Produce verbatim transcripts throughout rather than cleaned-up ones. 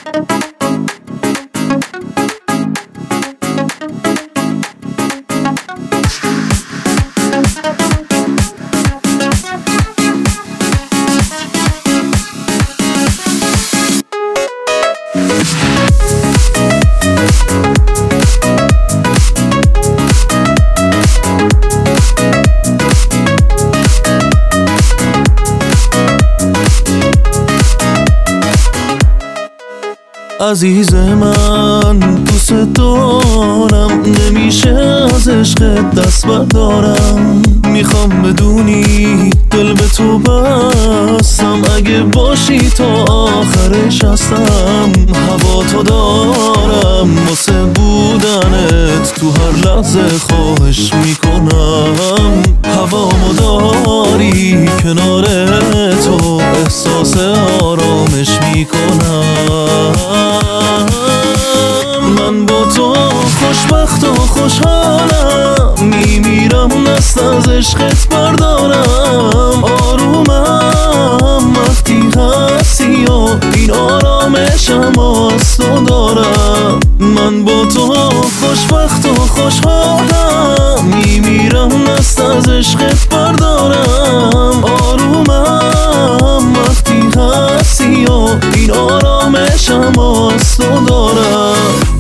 عزیز من دوست دارم، نمیشه از عشقت دست بردارم. میخوام بدونی دل به تو بستم، اگه باشی تا آخرش هستم. هوا تو دارم واسه بودنت، تو هر لحظه خواهش میکنم. هوامو داری کنار تو، احساس آرامش میکنم. من با تو خوشبخت و خوشحالم، میمیرم دست از عشقت بردارم. آرومم وقتی هستی و این آرامشم از تو دارم. من با تو خوشبخت و خوشحالم، میمیرم دست از عشقت بردارم. آرومم وقتی هستی و این آرامشم از تو دارم.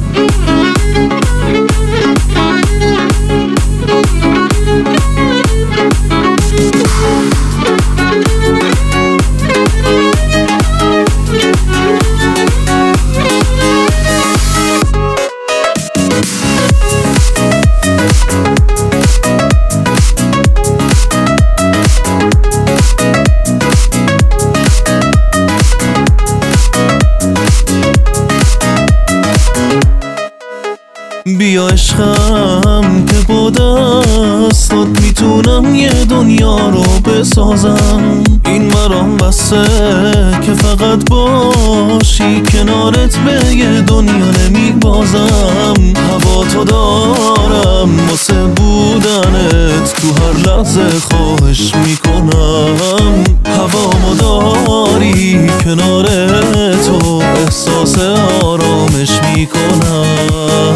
بیا عشقم که با دستات میتونم یه دنیا رو بسازم. این مرام بسه که فقط باشی کنارت، به یه دنیا نمیبازم. هوا تو دارم واسه بودنت، تو هر لحظه خواهش میکنم. هوامو داری کنار تو، احساس آرامش میکنم.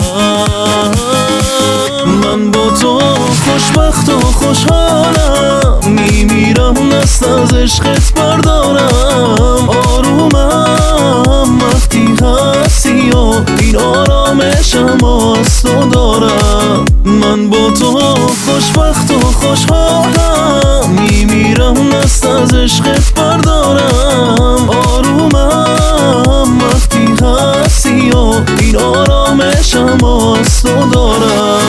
من با تو خوشبخت و خوشحالم، میمیرم دست از عشقت بردارم. آرومم وقتی هستی و این آرامشم از تو دارم. من با تو خوشبخت و خوشحالم، میمیرم دست از عشقت بردارم. آرومم وقتی هستی و این آرامشم از تو دارم.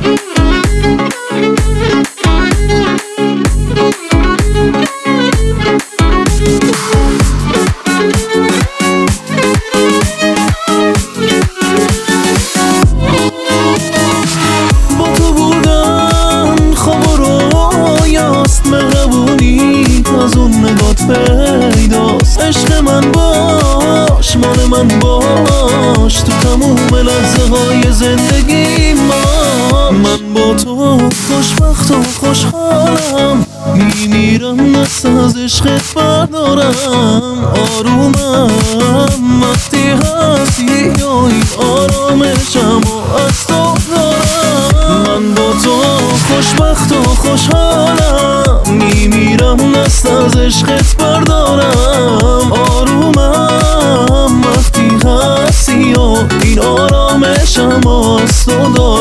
از اون نگات پیداست. عشق من باش، مال من باش، تو تموم لحظه های زندگی ما. من با تو خوشبخت و خوشحالم، میمیرم دست از عشقت بردارم. آرومم وقتی هستی و این آرامشم از تو دارم. من با تو خوشبخت و خوشحالم، میمیرم دست از عشقت بردارم. آرومم وقتی هستی و این آرامشم از تو دارم.